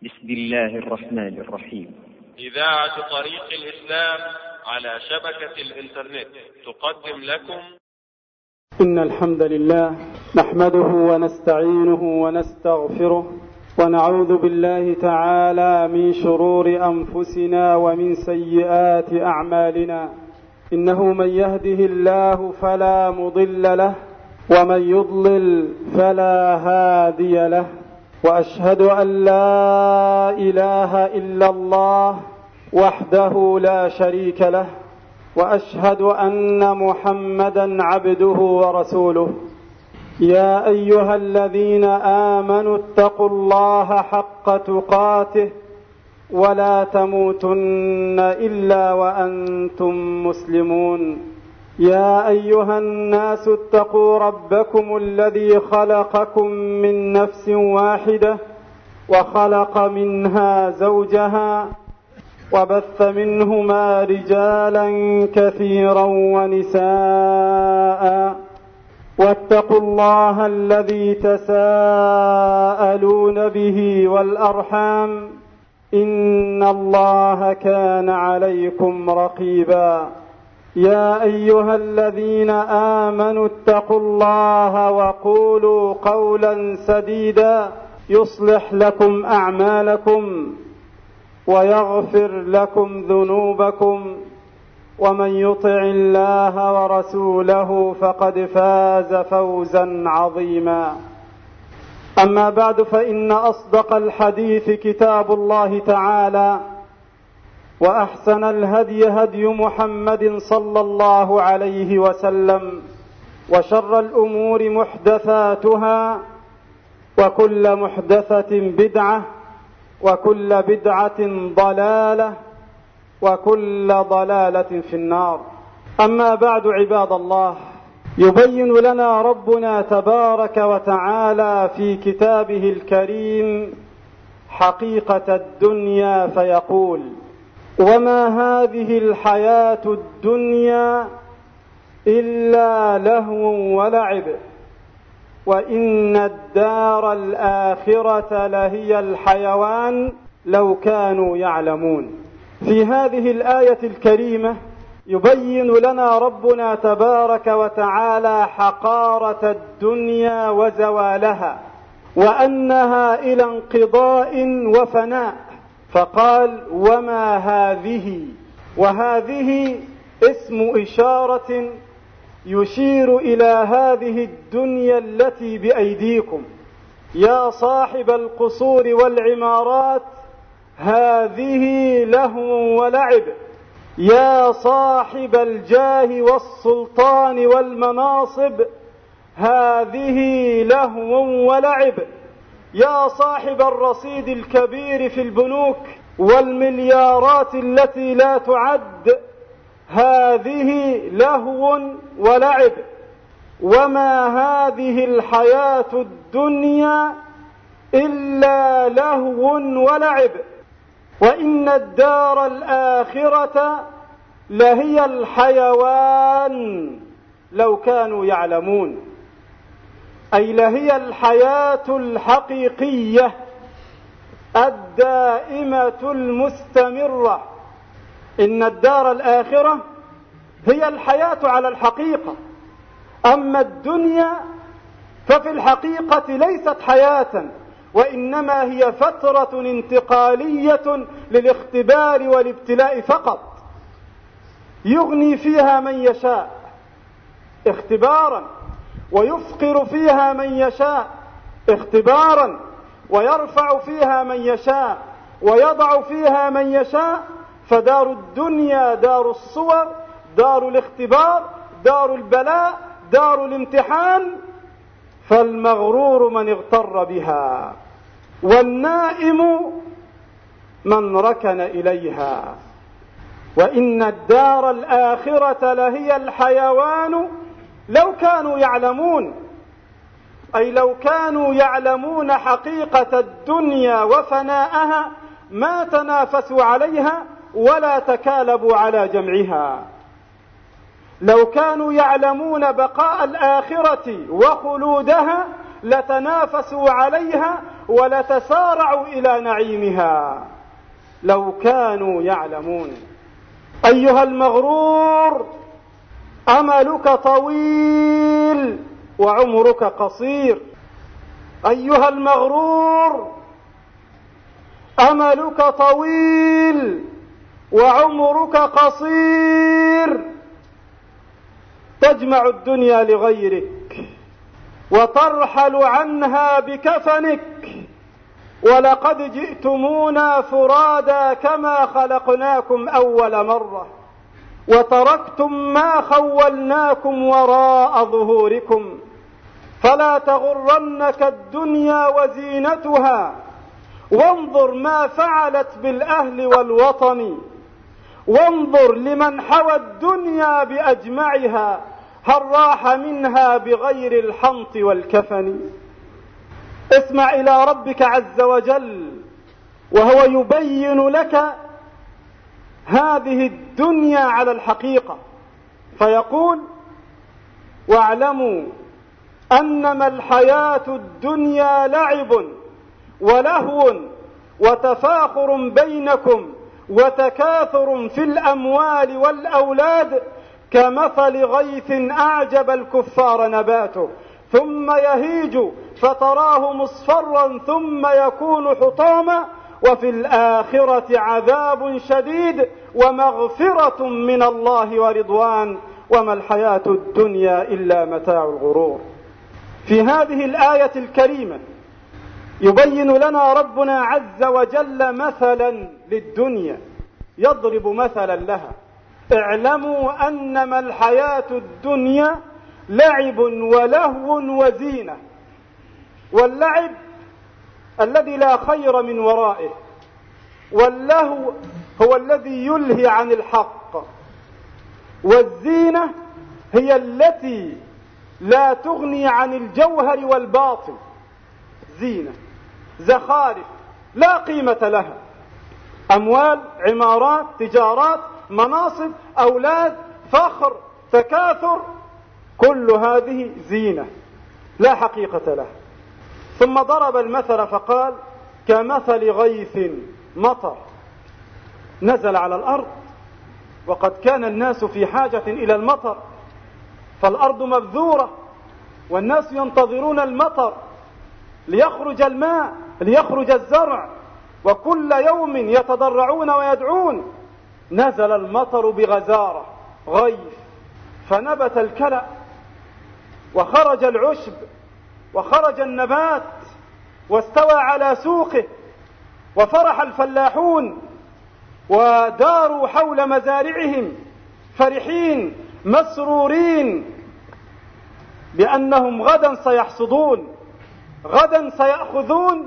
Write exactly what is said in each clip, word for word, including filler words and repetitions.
بسم الله الرحمن الرحيم. إذاعة طريق الإسلام على شبكة الإنترنت تقدم لكم إن الحمد لله نحمده ونستعينه ونستغفره ونعوذ بالله تعالى من شرور أنفسنا ومن سيئات أعمالنا. إنه من يهده الله فلا مضل له ومن يضلل فلا هادي له، وأشهد أن لا إله إلا الله وحده لا شريك له، وأشهد أن محمدا عبده ورسوله. يا أيها الذين آمنوا اتقوا الله حق تقاته ولا تموتن إلا وأنتم مسلمون. يا أيها الناس اتقوا ربكم الذي خلقكم من نفس واحدة وخلق منها زوجها وبث منهما رجالا كثيرا ونساء، واتقوا الله الذي تساءلون به والأرحام إن الله كان عليكم رقيبا. يا أيها الذين آمنوا اتقوا الله وقولوا قولا سديدا يصلح لكم أعمالكم ويغفر لكم ذنوبكم، ومن يطع الله ورسوله فقد فاز فوزا عظيما. أما بعد، فإن أصدق الحديث كتاب الله تعالى، وأحسن الهدي هدي محمد صلى الله عليه وسلم، وشر الأمور محدثاتها، وكل محدثة بدعة، وكل بدعة ضلالة، وكل ضلالة في النار. أما بعد، عباد الله، يبين لنا ربنا تبارك وتعالى في كتابه الكريم حقيقة الدنيا فيقول: وما هذه الحياة الدنيا إلا لهو ولعب وإن الدار الآخرة لهي الحيوان لو كانوا يعلمون. في هذه الآية الكريمة يبين لنا ربنا تبارك وتعالى حقارة الدنيا وزوالها، وأنها إلى انقضاء وفناء، فقال: وما هذه. وهذه اسم إشارة يشير إلى هذه الدنيا التي بأيديكم. يا صاحب القصور والعمارات، هذه لهو ولعب. يا صاحب الجاه والسلطان والمناصب، هذه لهو ولعب. يا صاحب الرصيد الكبير في البنوك والمليارات التي لا تعد، هذه لهو ولعب. وما هذه الحياة الدنيا إلا لهو ولعب وإن الدار الآخرة لهي الحيوان لو كانوا يعلمون، أي لهي الحياة الحقيقية الدائمة المستمرة. إن الدار الآخرة هي الحياة على الحقيقة، أما الدنيا ففي الحقيقة ليست حياة، وإنما هي فترة انتقالية للاختبار والابتلاء فقط، يغني فيها من يشاء اختبارا، ويفقر فيها من يشاء اختبارا، ويرفع فيها من يشاء ويضع فيها من يشاء. فدار الدنيا دار الصور، دار الاختبار، دار البلاء، دار الامتحان. فالمغرور من اغتر بها، والنائم من ركن إليها. وإن الدار الآخرة لهي الحيوان لو كانوا يعلمون، أي لو كانوا يعلمون حقيقة الدنيا وفناءها ما تنافسوا عليها ولا تكالبوا على جمعها. لو كانوا يعلمون بقاء الآخرة وخلودها لتنافسوا عليها ولتسارعوا إلى نعيمها لو كانوا يعلمون. أيها المغرور، أملك طويل وعمرك قصير. أيها المغرور، أملك طويل وعمرك قصير. تجمع الدنيا لغيرك وترحل عنها بكفنك، ولقد جئتمونا فرادا كما خلقناكم أول مرة، وتركتم ما خولناكم وراء ظهوركم. فلا تغرنك الدنيا وزينتها، وانظر ما فعلت بالأهل والوطن، وانظر لمن حوى الدنيا بأجمعها، هل راح منها بغير الحنط والكفن. اسمع إلى ربك عز وجل وهو يبين لك هذه الدنيا على الحقيقة، فيقول: واعلموا أنما الحياة الدنيا لعب ولهو وتفاخر بينكم وتكاثر في الأموال والأولاد كمثل غيث أعجب الكفار نباته ثم يهيج فتراه مصفرا ثم يكون حطاما وفي الآخرة عذاب شديد ومغفرة من الله ورضوان وما الحياة الدنيا إلا متاع الغرور. في هذه الآية الكريمة يبين لنا ربنا عز وجل مثلا للدنيا، يضرب مثلا لها: اعلموا أنما الحياة الدنيا لعب ولهو وزينة. واللعب الذي لا خير من ورائه، واللهو هو الذي يلهي عن الحق، والزينة هي التي لا تغني عن الجوهر والباطن. زينة، زخارف لا قيمة لها، أموال، عمارات، تجارات، مناصب، أولاد، فخر، تكاثر، كل هذه زينة لا حقيقة لها. ثم ضرب المثل فقال: كمثل غيث مطر نزل على الأرض، وقد كان الناس في حاجة إلى المطر، فالأرض مبذورة والناس ينتظرون المطر ليخرج الماء، ليخرج الزرع، وكل يوم يتضرعون ويدعون. نزل المطر بغزارة غيث فنبت الكلأ وخرج العشب وخرج النبات واستوى على سوقه، وفرح الفلاحون وداروا حول مزارعهم فرحين مسرورين بأنهم غدا سيحصدون، غدا سيأخذون.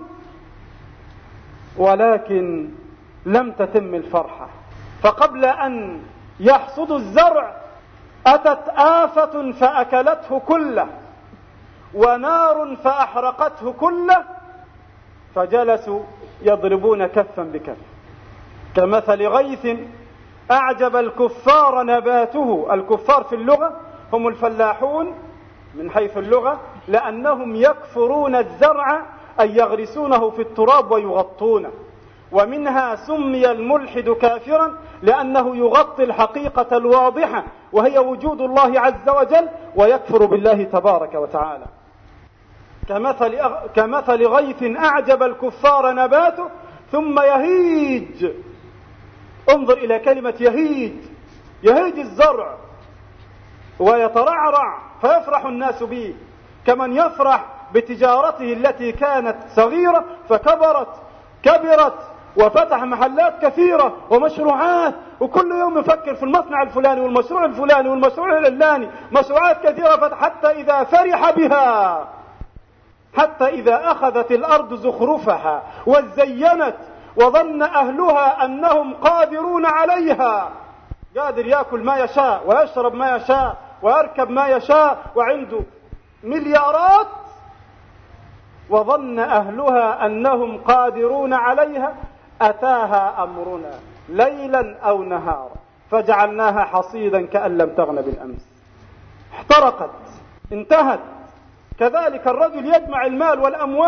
ولكن لم تتم الفرحة، فقبل أن يحصدوا الزرع أتت آفة فأكلته كله، ونار فأحرقته كله، فجلسوا يضربون كفا بكف. كمثل غيث أعجب الكفار نباته. الكفار في اللغة هم الفلاحون من حيث اللغة، لأنهم يكفرون الزرع أي يغرسونه في التراب ويغطونه، ومنها سمي الملحد كافرا لأنه يغطي الحقيقة الواضحة وهي وجود الله عز وجل ويكفر بالله تبارك وتعالى. كمثل, كمثل غيث أعجب الكفار نباته ثم يهيج. انظر إلى كلمة يهيج، يهيج الزرع ويترعرع فيفرح الناس به، كمن يفرح بتجارته التي كانت صغيرة فكبرت كبرت وفتح محلات كثيرة ومشروعات، وكل يوم يفكر في المصنع الفلاني والمشروع الفلاني والمشروع العلاني، مشروعات كثيرة، حتى إذا فرح بها، حتى إذا أخذت الأرض زخرفها وزينت وظن أهلها أنهم قادرون عليها، قادر يأكل ما يشاء ويشرب ما يشاء ويركب ما يشاء وعنده مليارات، وظن أهلها أنهم قادرون عليها، أتاها أمرنا ليلا أو نهارا فجعلناها حصيدا كأن لم تغن بالأمس، احترقت، انتهت. كذلك الرجل يجمع المال والأموال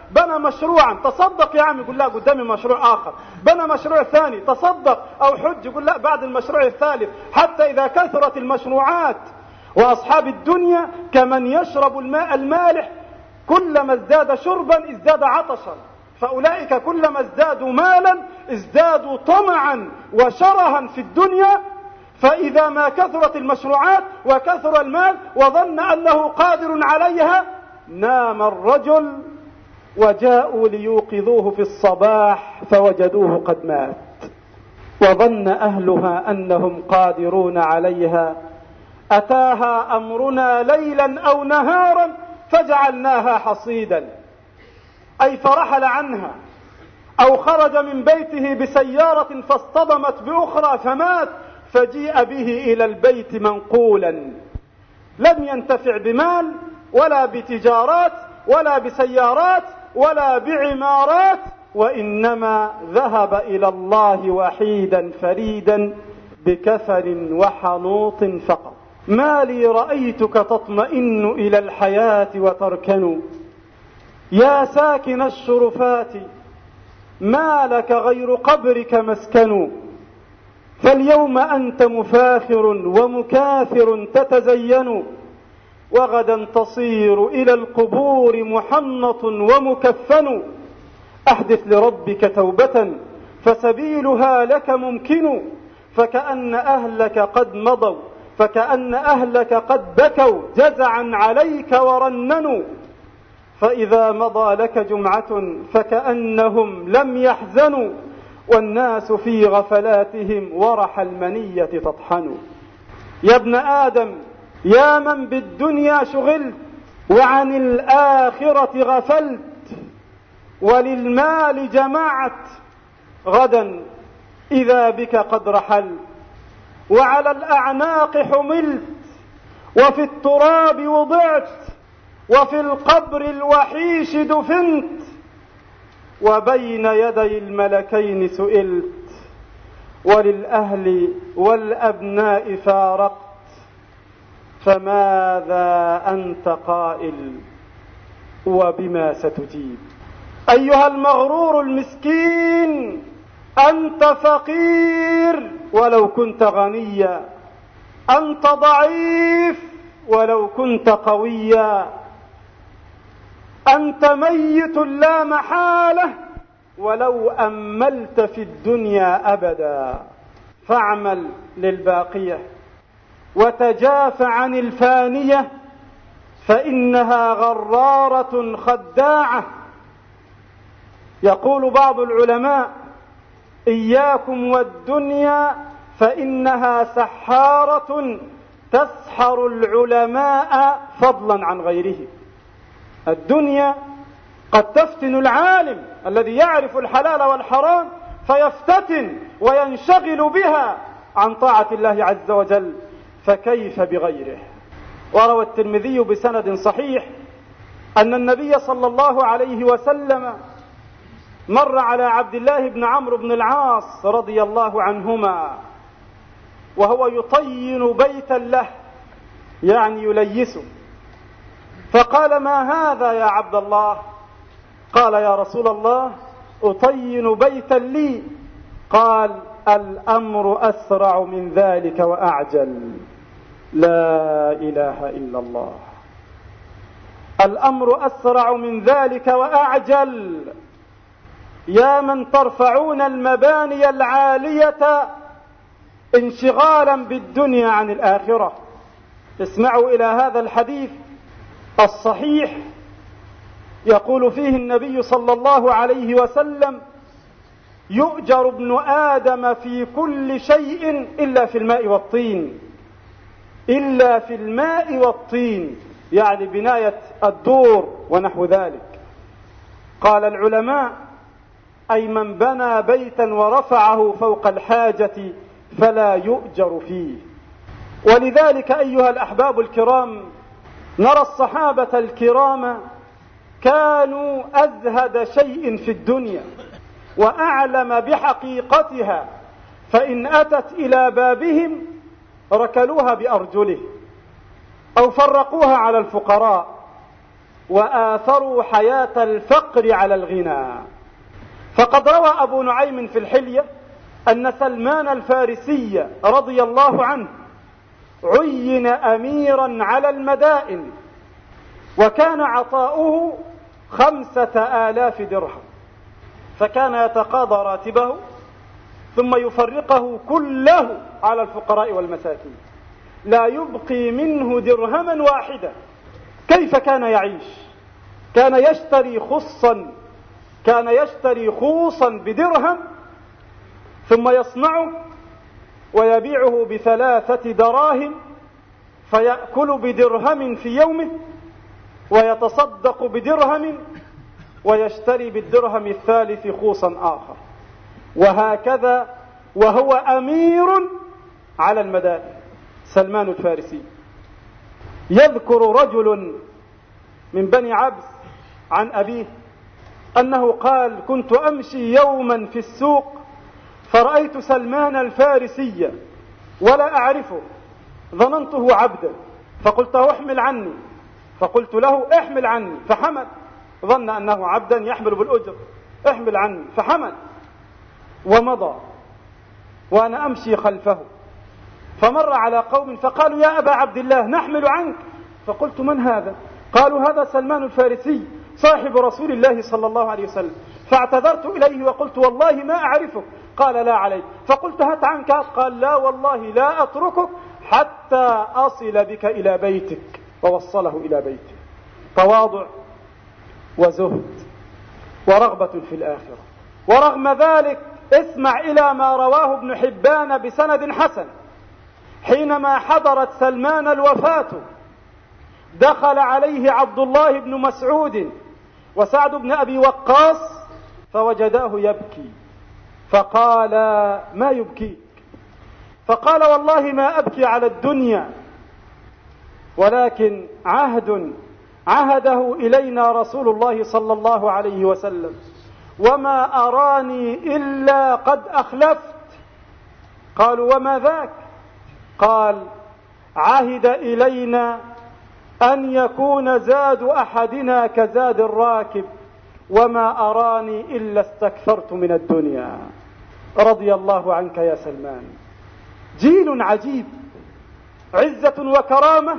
بنى مشروعا تصدق يا عم، يقول لا قدامي مشروع آخر. بنى مشروع ثاني تصدق أو حج، يقول لا بعد المشروع الثالث. حتى إذا كثرت المشروعات. وأصحاب الدنيا كمن يشرب الماء المالح، كلما ازداد شربا ازداد عطشا. فأولئك كلما ازدادوا مالا ازدادوا طمعا وشرها في الدنيا. فإذا ما كثرت المشروعات وكثر المال وظن أنه قادر عليها، نام الرجل وجاءوا ليوقظوه في الصباح فوجدوه قد مات. وظن أهلها أنهم قادرون عليها، أتاها أمرنا ليلا أو نهارا فجعلناها حصيدا، أي فرحل عنها، أو خرج من بيته بسيارة فاصطدمت بأخرى فمات، فجيء به إلى البيت منقولا، لم ينتفع بمال ولا بتجارات ولا بسيارات ولا بعمارات، وإنما ذهب إلى الله وحيدا فريدا بكفن وحنوط فقط. ما لي رأيتك تطمئن إلى الحياة وتركن، يا ساكن الشرفات ما لك غير قبرك مسكن. فاليوم أنت مفاخر ومكاثر تتزين، وغدا تصير إلى القبور محنط ومكفن. أحدث لربك توبة فسبيلها لك ممكن، فكأن أهلك قد مضوا فكأن أهلك قد بكوا جزعا عليك ورننوا. فإذا مضى لك جمعة فكأنهم لم يحزنوا، والناس في غفلاتهم ورح المنية تطحن. يا ابن آدم يا من بالدنيا شغلت وعن الآخرة غفلت، وللمال جمعت غدا إذا بك قد رحلت، وعلى الأعناق حملت وفي التراب وضعت، وفي القبر الوحيش دفنت، وبين يدي الملكين سئلت، وللأهل والأبناء فارقت. فماذا أنت قائل وبما ستجيب؟ أيها المغرور المسكين، أنت فقير ولو كنت غنيا، أنت ضعيف ولو كنت قويا، أنت ميت لا محالة ولو أملت في الدنيا أبدا. فاعمل للباقية وتجاف عن الفانية، فإنها غرارة خداعة. يقول بعض العلماء: إياكم والدنيا فإنها سحارة تسحر العلماء فضلا عن غيره. الدنيا قد تفتن العالم الذي يعرف الحلال والحرام فيفتتن وينشغل بها عن طاعة الله عز وجل، فكيف بغيره؟ وروى الترمذي بسند صحيح أن النبي صلى الله عليه وسلم مر على عبد الله بن عمرو بن العاص رضي الله عنهما وهو يطين بيتا له، يعني يليسه، فقال: ما هذا يا عبد الله؟ قال: يا رسول الله أطين بيتا لي. قال: الأمر أسرع من ذلك وأعجل. لا إله إلا الله. الأمر أسرع من ذلك وأعجل. يا من ترفعون المباني العالية انشغالا بالدنيا عن الآخرة، اسمعوا إلى هذا الحديث الصحيح. يقول فيه النبي صلى الله عليه وسلم: يؤجر ابن آدم في كل شيء إلا في الماء والطين. إلا في الماء والطين يعني بناية الدور ونحو ذلك. قال العلماء: أي من بنى بيتا ورفعه فوق الحاجة فلا يؤجر فيه. ولذلك أيها الأحباب الكرام، نرى الصحابة الكرام كانوا أزهد شيء في الدنيا وأعلم بحقيقتها، فإن أتت إلى بابهم ركلوها بأرجله أو فرقوها على الفقراء وآثروا حياة الفقر على الغنى. فقد روى أبو نعيم في الحلية أن سلمان الفارسي رضي الله عنه عين أميرا على المدائن، وكان عطاؤه خمسة آلاف درهم، فكان يتقاضى راتبه ثم يفرقه كله على الفقراء والمساكين، لا يبقي منه درهما واحدا. كيف كان يعيش؟ كان يشتري خصا كان يشتري خوصا بدرهم ثم يصنعه ويبيعه بثلاثة دراهم، فيأكل بدرهم في يومه ويتصدق بدرهم ويشتري بالدرهم الثالث خوصا آخر، وهكذا وهو أمير على المدائن. سلمان الفارسي. يذكر رجل من بني عبس عن أبيه أنه قال: كنت أمشي يوما في السوق فرأيت سلمان الفارسي ولا أعرفه، ظننته عبدا، فقلت له: احمل عني، فقلت له: احمل عني، فحمل، ظن أنه عبدا يحمل بالأجر، احمل عني، فحمل ومضى، وأنا أمشي خلفه، فمر على قوم فقالوا: يا أبا عبد الله نحمل عنك، فقلت: من هذا؟ قالوا: هذا سلمان الفارسي صاحب رسول الله صلى الله عليه وسلم. فاعتذرت إليه وقلت: والله ما أعرفه. قال: لا عليك. فقلت: هات عنك. قال: لا والله لا أتركك حتى أصل بك إلى بيتك، ووصله إلى بيته. تواضع وزهد ورغبة في الآخرة. ورغم ذلك اسمع إلى ما رواه ابن حبان بسند حسن: حينما حضرت سلمان الوفاة دخل عليه عبد الله بن مسعود وسعد بن أبي وقاص فوجداه يبكي، فقال: ما يبكيك؟ فقال: والله ما أبكي على الدنيا، ولكن عهد عهده إلينا رسول الله صلى الله عليه وسلم، وما أراني إلا قد أخلفت. قالوا: وما ذاك؟ قال: عهد إلينا أن يكون زاد أحدنا كزاد الراكب، وما أراني إلا استكثرت من الدنيا. رضي الله عنك يا سلمان. جيل عجيب، عزة وكرامة،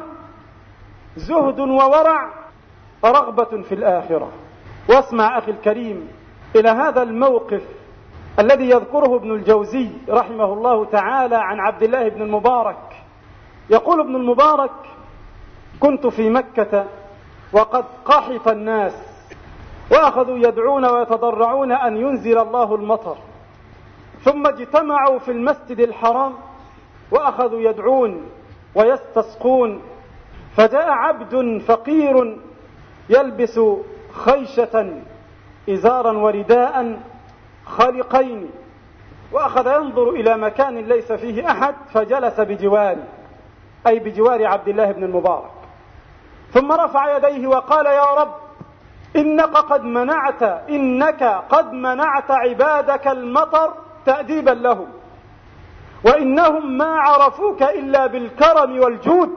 زهد وورع، رغبة في الآخرة. واسمع أخي الكريم إلى هذا الموقف الذي يذكره ابن الجوزي رحمه الله تعالى عن عبد الله بن المبارك. يقول ابن المبارك: كنت في مكة وقد قحط الناس وأخذوا يدعون ويتضرعون أن ينزل الله المطر، ثم اجتمعوا في المسجد الحرام وأخذوا يدعون ويستسقون، فجاء عبد فقير يلبس خيشة إزارا ورداء خلقين، وأخذ ينظر إلى مكان ليس فيه أحد فجلس بجواره، أي بجوار عبد الله بن المبارك، ثم رفع يديه وقال: يا رب إنك قد منعت إنك قد منعت عبادك المطر تأديبا لهم، وإنهم ما عرفوك إلا بالكرم والجود،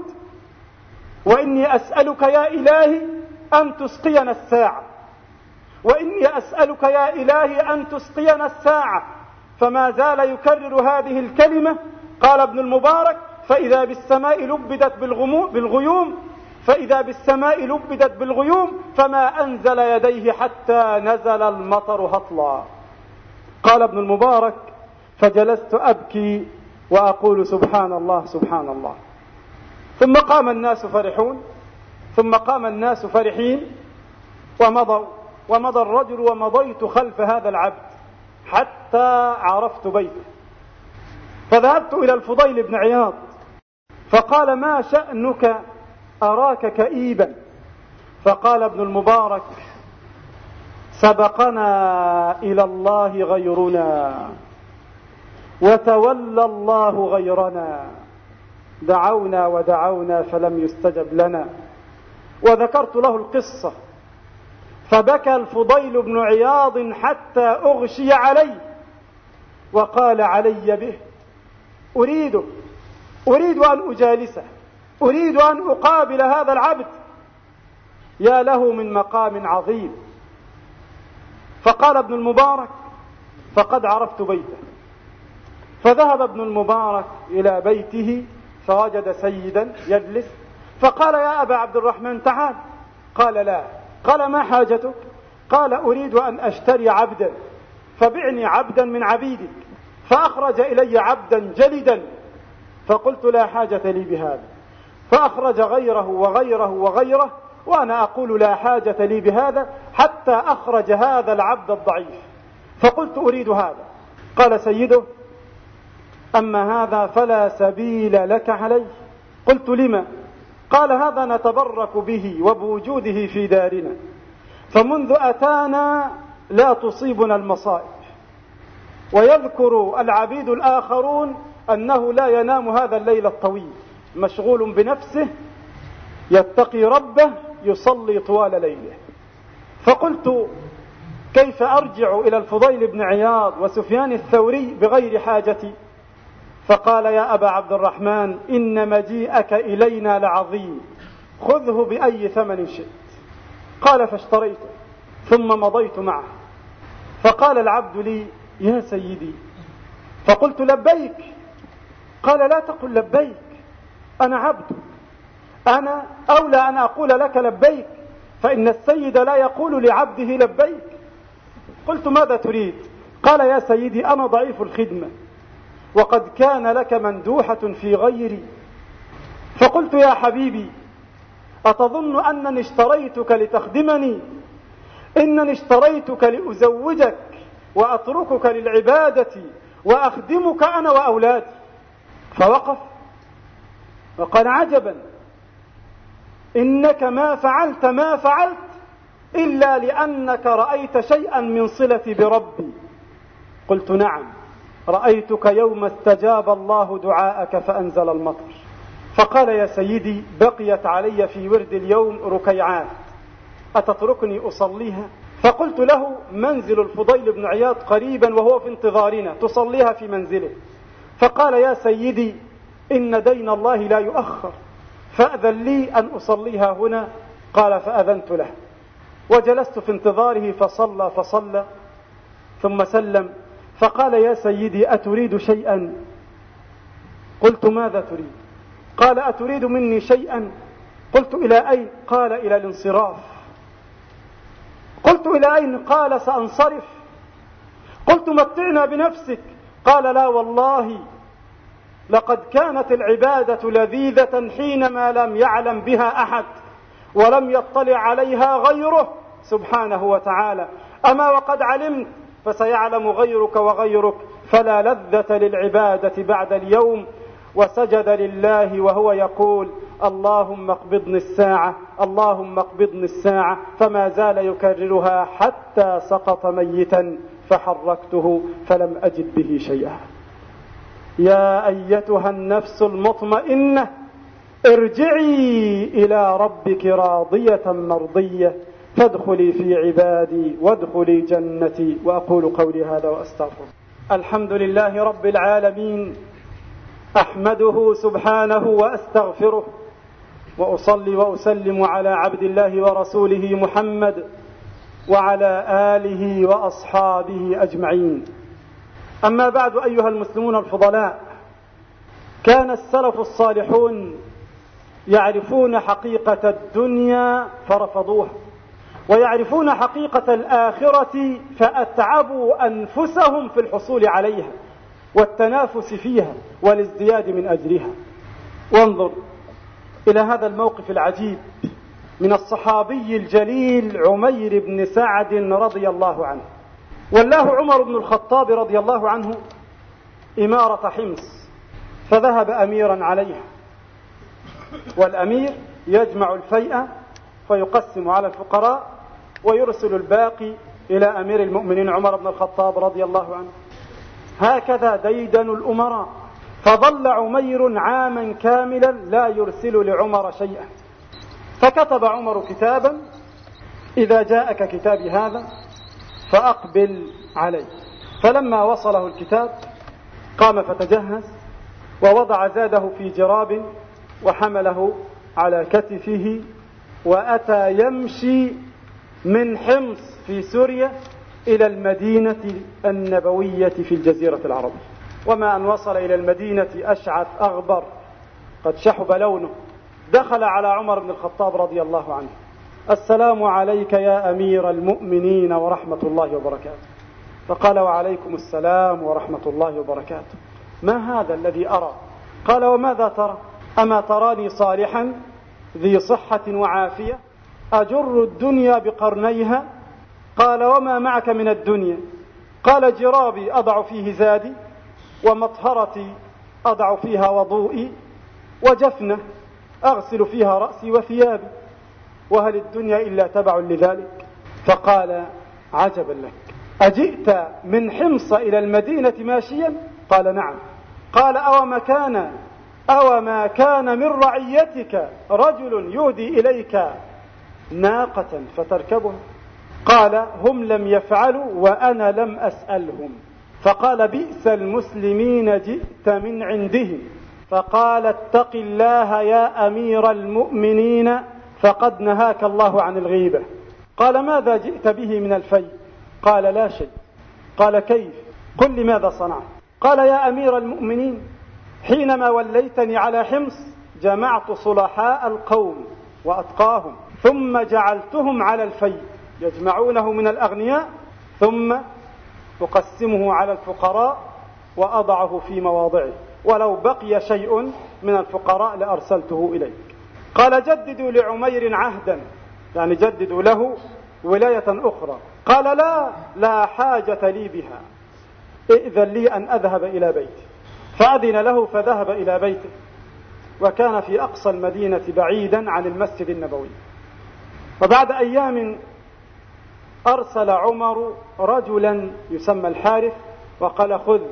وإني أسألك يا إلهي أن تسقينا الساعة، وإني أسألك يا إلهي أن تسقينا الساعة. فما زال يكرر هذه الكلمة. قال ابن المبارك: فإذا بالسماء لبدت بالغيوم فإذا بالسماء لبدت بالغيوم فما أنزل يديه حتى نزل المطر هطلا. قال ابن المبارك: فجلست أبكي وأقول سبحان الله سبحان الله. ثم قام الناس فرحون، ثم قام الناس فرحين، ومضوا ومضى الرجل، ومضيت خلف هذا العبد حتى عرفت بيته، فذهبت إلى الفضيل بن عياض فقال: ما شأنك أراك كئيبا؟ فقال ابن المبارك: سبقنا إلى الله غيرنا وتولى الله غيرنا، دعونا ودعونا فلم يستجب لنا. وذكرت له القصة، فبكى الفضيل بن عياض حتى أغشي عليه، وقال: علي به، أريده أريد أن أجالسه، أريد أن أقابل هذا العبد. يا له من مقام عظيم. فقال ابن المبارك: فقد عرفت بيته. فذهب ابن المبارك إلى بيته فوجد سيدا يجلس، فقال: يا أبا عبد الرحمن تعال. قال: لا. قال: ما حاجتك؟ قال: أريد أن أشتري عبدا فبعني عبدا من عبيدك. فأخرج إلي عبدا جلدا، فقلت: لا حاجة لي بهذا. فأخرج غيره وغيره وغيره، وأنا أقول: لا حاجة لي بهذا، حتى أخرج هذا العبد الضعيف، فقلت: أريد هذا. قال سيده: أما هذا فلا سبيل لك عليه. قلت: لما؟ قال: هذا نتبرك به وبوجوده في دارنا، فمنذ أتانا لا تصيبنا المصائب. ويذكر العبيد الآخرون أنه لا ينام هذا الليل الطويل، مشغول بنفسه، يتقي ربه، يصلي طوال ليله. فقلت: كيف أرجع إلى الفضيل بن عياض وسفيان الثوري بغير حاجتي؟ فقال: يا أبا عبد الرحمن، إن مجيئك إلينا لعظيم، خذه بأي ثمن شئت. قال: فاشتريته، ثم مضيت معه. فقال العبد لي: يا سيدي. فقلت: لبيك. قال: لا تقل لبيك، أنا عبد، أنا أولى أن أقول لك لبيك، فإن السيد لا يقول لعبده لبيك. قلت: ماذا تريد؟ قال: يا سيدي، أنا ضعيف الخدمة، وقد كان لك مندوحة في غيري. فقلت: يا حبيبي، أتظن أنني اشتريتك لتخدمني؟ إنني اشتريتك لأزوجك وأتركك للعبادة وأخدمك أنا وأولادي. فوقف وقال: عجبا، إنك ما فعلت ما فعلت إلا لأنك رأيت شيئا من صلتي بربي. قلت: نعم، رأيتك يوم استجاب الله دعاءك فأنزل المطر. فقال: يا سيدي، بقيت علي في ورد اليوم ركيعات، أتتركني أصليها؟ فقلت له: منزل الفضيل بن عياض قريبا وهو في انتظارنا، تصليها في منزله. فقال: يا سيدي، إن دين الله لا يؤخر، فأذن لي أن أصليها هنا. قال: فأذنت له، وجلست في انتظاره فصلى فصلى ثم سلم. فقال: يا سيدي، أتريد شيئا؟ قلت: ماذا تريد؟ قال: أتريد مني شيئا؟ قلت: إلى أين؟ قال: إلى الانصراف. قلت: إلى أين؟ قال: سأنصرف. قلت: متعنا بنفسك. قال: لا والله، لقد كانت العبادة لذيذة حينما لم يعلم بها أحد ولم يطلع عليها غيره سبحانه وتعالى، أما وقد علمت فسيعلم غيرك وغيرك، فلا لذة للعبادة بعد اليوم. وسجد لله وهو يقول: اللهم اقبضني الساعة، اللهم اقبضني الساعة، فما زال يكررها حتى سقط ميتا فحركته فلم أجد به شيئا. يا أيتها النفس المطمئنة، ارجعي إلى ربك راضية مرضية، فادخلي في عبادي وادخلي جنتي. وأقول قولي هذا وأستغفر. الحمد لله رب العالمين، أحمده سبحانه وأستغفره، وأصلي وأسلم على عبد الله ورسوله محمد وعلى آله وأصحابه أجمعين. أما بعد، أيها المسلمون الفضلاء، كان السلف الصالحون يعرفون حقيقة الدنيا فرفضوها، ويعرفون حقيقة الآخرة فأتعبوا أنفسهم في الحصول عليها والتنافس فيها والازدياد من أجرها. وانظر إلى هذا الموقف العجيب من الصحابي الجليل عمير بن سعد رضي الله عنه. والله عمر بن الخطاب رضي الله عنه إمارة حمص، فذهب أميرا عليها، والأمير يجمع الفيئة فيقسم على الفقراء ويرسل الباقي إلى أمير المؤمنين عمر بن الخطاب رضي الله عنه. هكذا ديدن الأمراء. فظل عمير عاما كاملا لا يرسل لعمر شيئا، فكتب عمر كتابا: إذا جاءك كتابي هذا فأقبل عليه. فلما وصله الكتاب قام فتجهز ووضع زاده في جراب وحمله على كتفه وأتى يمشي من حمص في سوريا إلى المدينة النبوية في الجزيرة العربية، وما أن وصل إلى المدينة أشعث أغبر قد شحب لونه، دخل على عمر بن الخطاب رضي الله عنه: السلام عليك يا أمير المؤمنين ورحمة الله وبركاته. فقال: وعليكم السلام ورحمة الله وبركاته. ما هذا الذي أرى؟ قال: وماذا ترى؟ أما تراني صالحا ذي صحة وعافية أجر الدنيا بقرنيها؟ قال: وما معك من الدنيا؟ قال: جرابي أضع فيه زادي، ومطهرتي أضع فيها وضوئي، وجفنة أغسل فيها رأسي وثيابي، وهل الدنيا إلا تبع لذلك؟ فقال: عجبا لك، أجئت من حمص إلى المدينة ماشيا؟ قال: نعم. قال: أو ما كان أو ما كان من رعيتك رجل يهدي إليك ناقة فتركبها؟ قال: هم لم يفعلوا وأنا لم أسألهم. فقال: بئس المسلمين جئت من عندهم. فقال: اتق الله يا أمير المؤمنين فقد نهاك الله عن الغيبة. قال: ماذا جئت به من الفيء؟ قال: لا شيء. قال: كيف؟ قل لي ماذا صنعت؟ قال: يا أمير المؤمنين، حينما وليتني على حمص جمعت صلحاء القوم وأتقاهم، ثم جعلتهم على الفيء يجمعونه من الأغنياء، ثم أقسمه على الفقراء وأضعه في مواضعه، ولو بقي شيء من الفقراء لأرسلته إليك. قال: جددوا لعمير عهدا، يعني جددوا له ولاية أخرى. قال: لا لا حاجة لي بها، ائذن لي أن أذهب إلى بيتي. فأذن له فذهب إلى بيته، وكان في أقصى المدينة بعيدا عن المسجد النبوي. وبعد أيام أرسل عمر رجلا يسمى الحارث وقال: خذ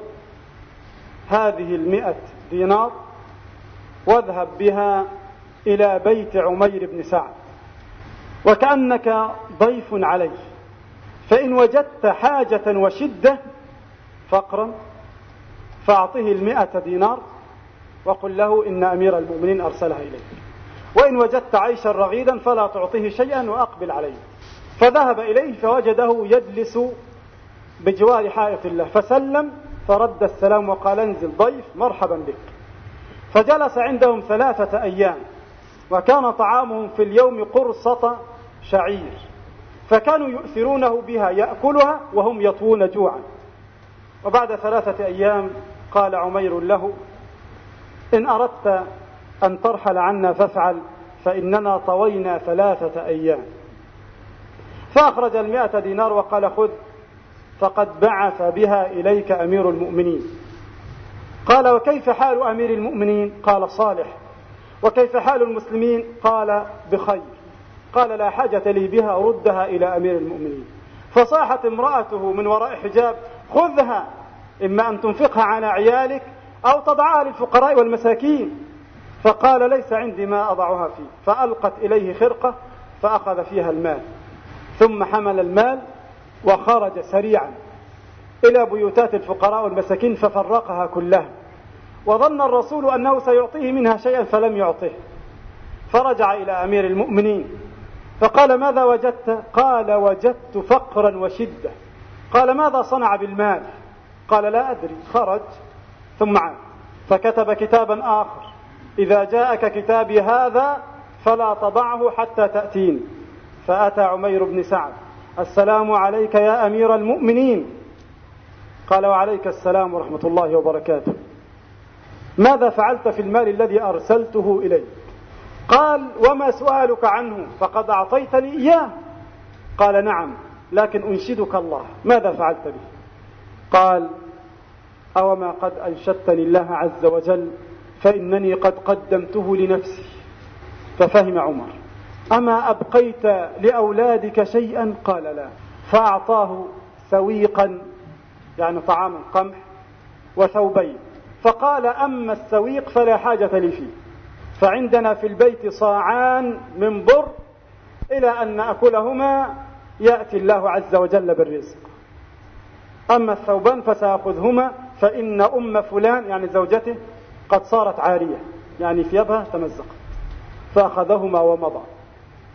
هذه المئة دينار واذهب بها إلى بيت عمير بن سعد، وكأنك ضيف عليه، فإن وجدت حاجة وشدة فقرا فأعطه المئة دينار وقل له إن أمير المؤمنين أرسلها إليك، وإن وجدت عيشا رغيدا فلا تعطيه شيئا وأقبل عليه. فذهب إليه فوجده يجلس بجوار حائط الله، فسلم فرد السلام وقال: انزل ضيف مرحبا بك. فجلس عندهم ثلاثة أيام، وكان طعامهم في اليوم قرصة شعير، فكانوا يؤثرونه بها يأكلها وهم يطوون جوعا. وبعد ثلاثة أيام قال عمير له: إن أردت أن ترحل عنا فافعل، فإننا طوينا ثلاثة أيام. فأخرج المئة دينار وقال: خذ، فقد بعث بها إليك أمير المؤمنين. قال: وكيف حال أمير المؤمنين؟ قال: صالح. وكيف حال المسلمين؟ قال: بخير. قال: لا حاجة لي بها، ردها إلى أمير المؤمنين. فصاحت امرأته من وراء حجاب: خذها، إما أن تنفقها على عيالك أو تضعها للفقراء والمساكين. فقال: ليس عندي ما أضعها فيه. فألقت إليه خرقة فأخذ فيها المال، ثم حمل المال وخرج سريعا إلى بيوتات الفقراء والمساكين ففرقها كلها، وظن الرسول أنه سيعطيه منها شيئا فلم يعطيه. فرجع إلى أمير المؤمنين فقال: ماذا وجدت؟ قال: وجدت فقرا وشدة. قال: ماذا صنع بالمال؟ قال: لا أدري. خرج ثم عاد فكتب كتابا آخر: إذا جاءك كتابي هذا فلا تضعه حتى تأتيني. فأتى عمير بن سعد: السلام عليك يا أمير المؤمنين. قال: وعليك السلام ورحمة الله وبركاته. ماذا فعلت في المال الذي أرسلته إليك؟ قال: وما سؤالك عنه؟ فقد أعطيتني إياه. قال: نعم، لكن أنشدك الله، ماذا فعلت به؟ قال: أوما قد أنشدتني الله عز وجل فإنني قد قدمته لنفسي. ففهم عمر: أما أبقيت لأولادك شيئا؟ قال: لا. فأعطاه سويقا، يعني طعاما قمح، وثوبين. فقال: أما السويق فلا حاجة لي فيه، فعندنا في البيت صاعان من بر، إلى أن نأكلهما يأتي الله عز وجل بالرزق. أما الثوبان فسأخذهما، فإن أم فلان، يعني زوجته، قد صارت عارية، يعني ثيابها تمزقت. فأخذهما ومضى.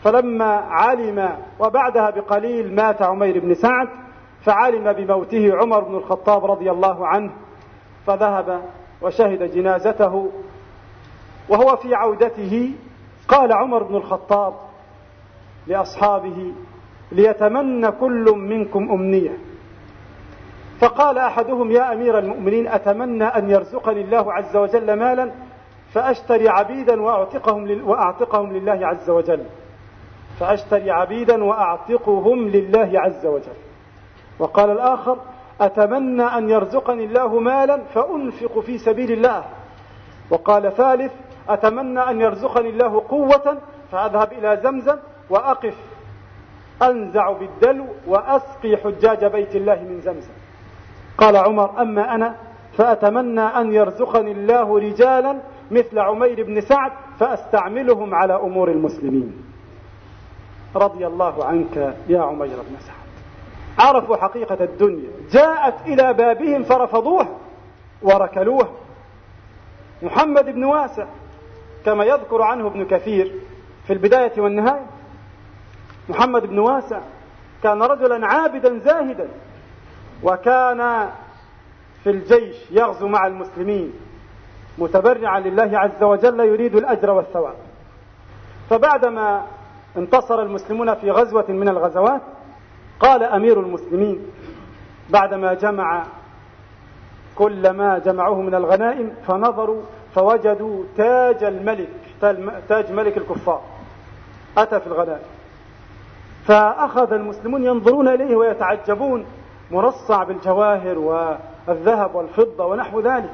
فلما علم وبعدها بقليل مات عمير بن سعد، فعلم بموته عمر بن الخطاب رضي الله عنه، فذهب وشهد جنازته. وهو في عودته قال عمر بن الخطاب لأصحابه: ليتمنى كل منكم أمنية. فقال أحدهم: يا أمير المؤمنين، أتمنى أن يرزقني الله عز وجل مالا فأشتري عبيدا وأعتقهم, وأعتقهم لله عز وجل فأشتري عبيدا وأعتقهم لله عز وجل. وقال الآخر: أتمنى أن يرزقني الله مالا فأنفق في سبيل الله. وقال ثالث: أتمنى أن يرزقني الله قوة فأذهب إلى زمزم وأقف أنزع بالدلو وأسقي حجاج بيت الله من زمزم. قال عمر: أما أنا فأتمنى أن يرزقني الله رجالا مثل عمير بن سعد فأستعملهم على أمور المسلمين. رضي الله عنك يا عمير بن سعد. عرفوا حقيقة الدنيا، جاءت إلى بابهم فرفضوها وركلوها. محمد بن واسع كما يذكر عنه ابن كثير في البداية والنهاية، محمد بن واسع كان رجلا عابدا زاهدا، وكان في الجيش يغزو مع المسلمين متبرعا لله عز وجل يريد الأجر والثواب. فبعدما انتصر المسلمون في غزوة من الغزوات، قال أمير المسلمين بعدما جمع كل ما جمعوه من الغنائم فنظروا فوجدوا تاج الملك، تاج ملك الكفار أتى في الغنائم، فأخذ المسلمون ينظرون إليه ويتعجبون، مرصع بالجواهر والذهب والفضة ونحو ذلك.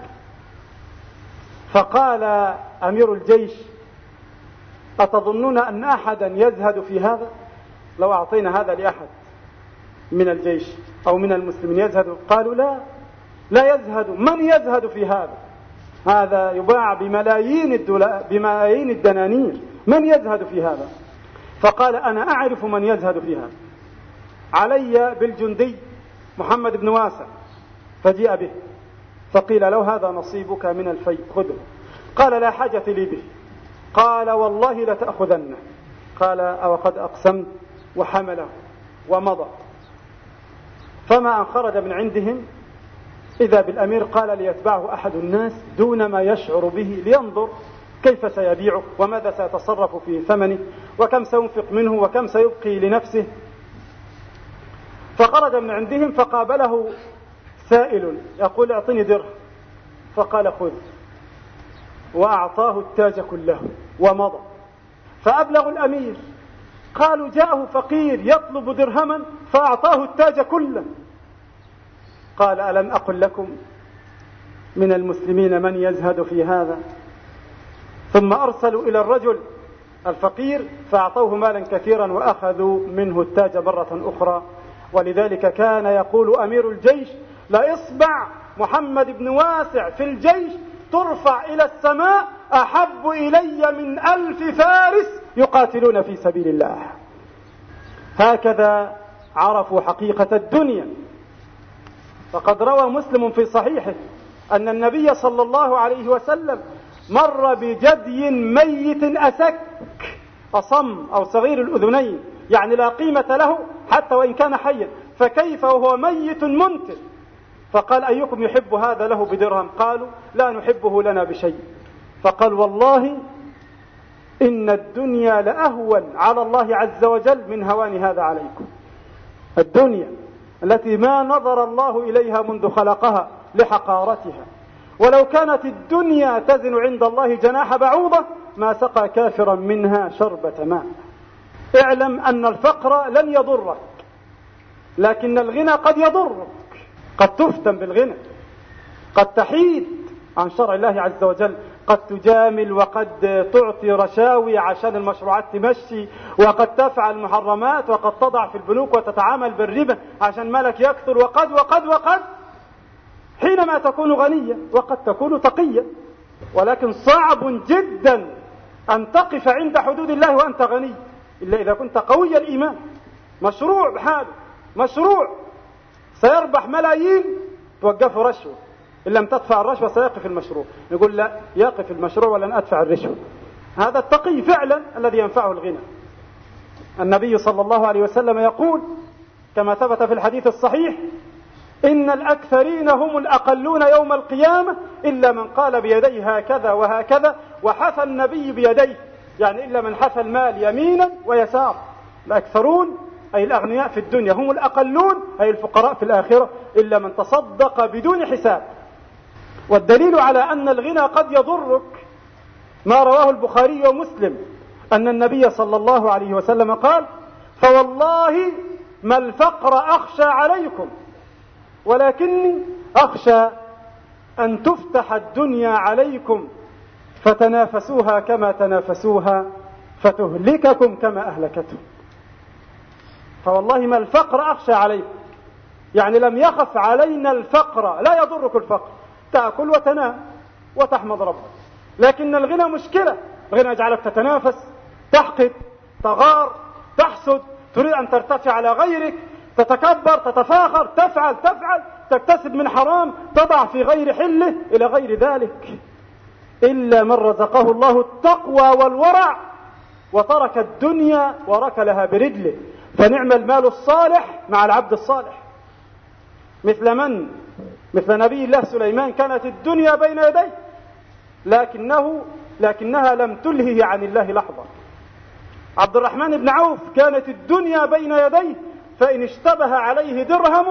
فقال أمير الجيش: أتظنون أن أحدا يزهد في هذا؟ لو أعطينا هذا لأحد من الجيش أو من المسلمين يزهد؟ قالوا: لا لا يزهد. من يزهد في هذا؟ هذا يباع بملايين الدولار بملايين الدنانير، من يزهد في هذا؟ فقال: أنا أعرف من يزهد في هذا، علي بالجندي محمد بن واسع. فجيء به فقيل له: هذا نصيبك من الفيء، خذه. قال: لا حاجة لي به. قال: والله لتأخذنه. قال: أو قد أقسمت. وحمله ومضى. فما أن خرج من عندهم إذا بالأمير قال ليتبعه أحد الناس دون ما يشعر به لينظر كيف سيبيعه وماذا سيتصرف في ثمنه وكم سينفق منه وكم سيبقي لنفسه. فخرج من عندهم فقابله سائل يقول: اعطني درهم. فقال: خذ. وأعطاه التاج كله ومضى. فأبلغ الأمير، قالوا: جاءه فقير يطلب درهما فأعطاه التاج كله. قال: ألم أقل لكم من المسلمين من يزهد في هذا؟ ثم أرسلوا إلى الرجل الفقير فأعطوه مالا كثيرا وأخذوا منه التاج مرة أخرى. ولذلك كان يقول أمير الجيش: لإصبع محمد بن واسع في الجيش ترفع إلى السماء أحب إلي من ألف فارس يقاتلون في سبيل الله. هكذا عرفوا حقيقة الدنيا. فقد روى مسلم في صحيحه أن النبي صلى الله عليه وسلم مر بجدي ميت أسك أصم أو صغير الأذنين، يعني لا قيمة له حتى وإن كان حيا، فكيف وهو ميت منتن؟ فقال: أيكم يحب هذا له بدرهم؟ قالوا: لا نحبه لنا بشيء. فقال: والله إن الدنيا لأهون على الله عز وجل من هوان هذا عليكم. الدنيا التي ما نظر الله إليها منذ خلقها لحقارتها، ولو كانت الدنيا تزن عند الله جناح بعوضة ما سقى كافرا منها شربة ماء. اعلم أن الفقر لن يضرك، لكن الغنى قد يضرك. قد تفتن بالغنى، قد تحيد عن شرع الله عز وجل، قد تجامل وقد تعطي رشاوي عشان المشروعات تمشي، وقد تفعل محرمات، وقد تضع في البنوك وتتعامل بالربا عشان مالك يكثر، وقد وقد وقد حينما تكون غنيا وقد تكون تقيا. ولكن صعب جدا أن تقف عند حدود الله وأنت غني إلا إذا كنت قوي الإيمان. مشروع بحاله، مشروع سيربح ملايين توقفه رشوة، إن لم تدفع الرشوة سيقف المشروع. يقول: لا، يقف المشروع ولن أدفع الرشوة. هذا التقي فعلا الذي ينفعه الغنى. النبي صلى الله عليه وسلم يقول كما ثبت في الحديث الصحيح: إن الأكثرين هم الأقلون يوم القيامة إلا من قال بيديه هكذا وهكذا، وحث النبي بيديه، يعني إلا من حث المال يمينا ويسار. الأكثرون أي الأغنياء في الدنيا هم الأقلون أي الفقراء في الآخرة، إلا من تصدق بدون حساب. والدليل على أن الغنى قد يضرك ما رواه البخاري ومسلم أن النبي صلى الله عليه وسلم قال: فوالله ما الفقر أخشى عليكم ولكني أخشى أن تفتح الدنيا عليكم فتنافسوها كما تنافسوها فتهلككم كما أهلكتهم. فوالله ما الفقر أخشى عليكم، يعني لم يخف علينا الفقر، لا يضرك الفقر، تأكل وتنام وتحمد ربك. لكن الغنى مشكلة، الغنى يجعلك تتنافس، تحقد، تغار، تحسد، تريد أن ترتفع على غيرك، تتكبر، تتفاخر، تفعل تفعل تكتسب من حرام، تضع في غير حله إلى غير ذلك. إلا من رزقه الله التقوى والورع وترك الدنيا وركلها برجله، فنعم المال الصالح مع العبد الصالح. مثل من؟ مثل نبي الله سليمان، كانت الدنيا بين يديه لكنه لكنها لم تلهه عن الله لحظة. عبد الرحمن بن عوف كانت الدنيا بين يديه، فإن اشتبه عليه درهم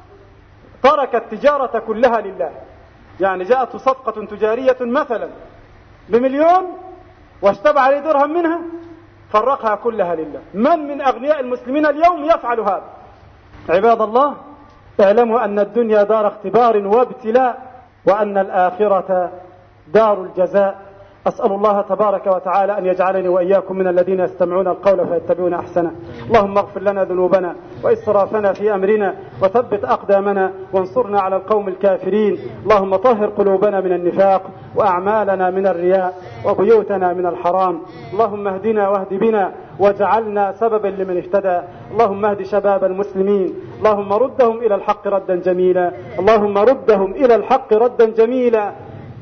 ترك التجارة كلها لله. يعني جاءته صفقة تجارية مثلا بمليون واشتبه عليه درهم منها، فرقها كلها لله. من من أغنياء المسلمين اليوم يفعل هذا؟ عباد الله، اعلموا أن الدنيا دار اختبار وابتلاء، وأن الآخرة دار الجزاء. أسأل الله تبارك وتعالى أن يجعلني وإياكم من الذين يستمعون القول فيتبعون أحسنه. اللهم اغفر لنا ذنوبنا وإسرافنا في أمرنا وثبت أقدامنا وانصرنا على القوم الكافرين. اللهم طهر قلوبنا من النفاق وأعمالنا من الرياء وبيوتنا من الحرام. اللهم اهدنا واهد بنا واجعلنا سببا لمن اهتدى. اللهم اهد شباب المسلمين، اللهم ردهم إلى الحق ردا جميلا، اللهم ردهم إلى الحق ردا جميلا.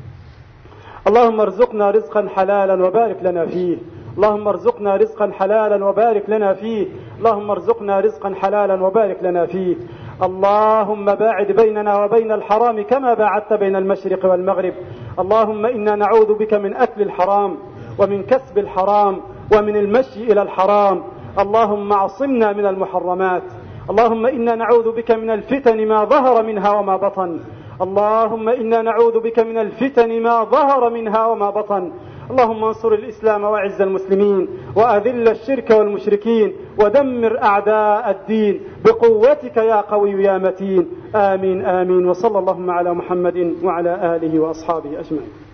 اللهم ارزقنا رزقا حلالا وبارك لنا فيه، اللهم ارزقنا رزقا حلالا وبارك لنا فيه، اللهم ارزقنا رزقا حلالا وبارك لنا فيه. اللهم باعد بيننا وبين الحرام كما باعدت بين المشرق والمغرب. اللهم إنا نعوذ بك من أكل الحرام ومن كسب الحرام ومن المشي إلى الحرام. اللهم اعصمنا من المحرمات. اللهم إنا نعوذ بك من الفتن ما ظهر منها وما بطن. اللهم إنا نعوذ بك من الفتن ما ظهر منها وما بطن. اللهم انصر الإسلام وأعز المسلمين وأذل الشرك والمشركين ودمر أعداء الدين بقوتك يا قوي يا متين. آمين آمين. وصلى اللهم على محمد وعلى آله وأصحابه أجمعين.